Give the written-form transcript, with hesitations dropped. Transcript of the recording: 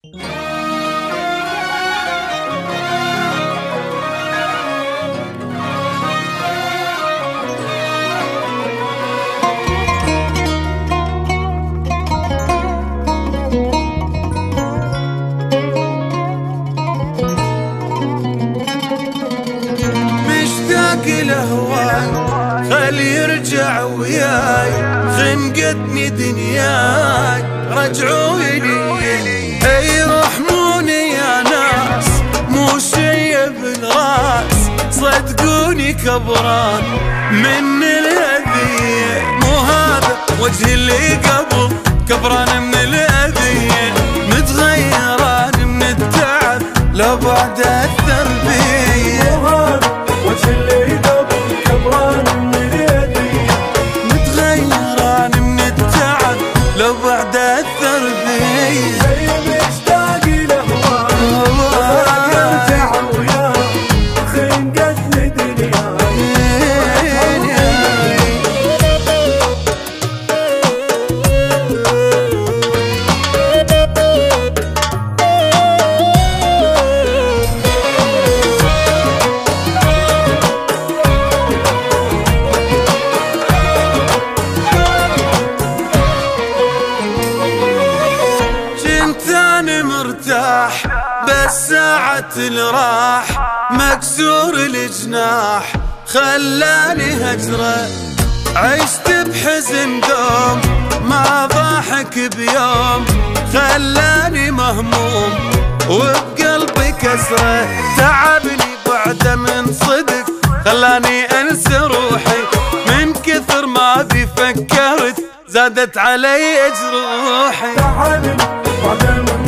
الهواي خل يرجع وياي، خنقتني دنياي رجعوا لي. اي رحموني يا ناس مو شي بالراس، صدقوني كبران من الأذية، مو هذا وجه اللي قبل كبران من الأذية، متغيران من التعب لو بعد التربية، مو هذا وجه اللي قبل كبران من الأذية، متغيران من التعب لو بعد التربية. زي مشتاق لهواك ارجع وياك، خنقتني دنياي. مرتاح بس ساعة الراح مكسور الجناح خلاني هجرة، عشت بحزن دوم ما ضحك بيوم، خلاني مهموم وبقلبي كسرة، تعبني بعده من صدق خلاني انسى روحي، من كثر ما بي فكرت زادت علي جروحي، تعبني بعده من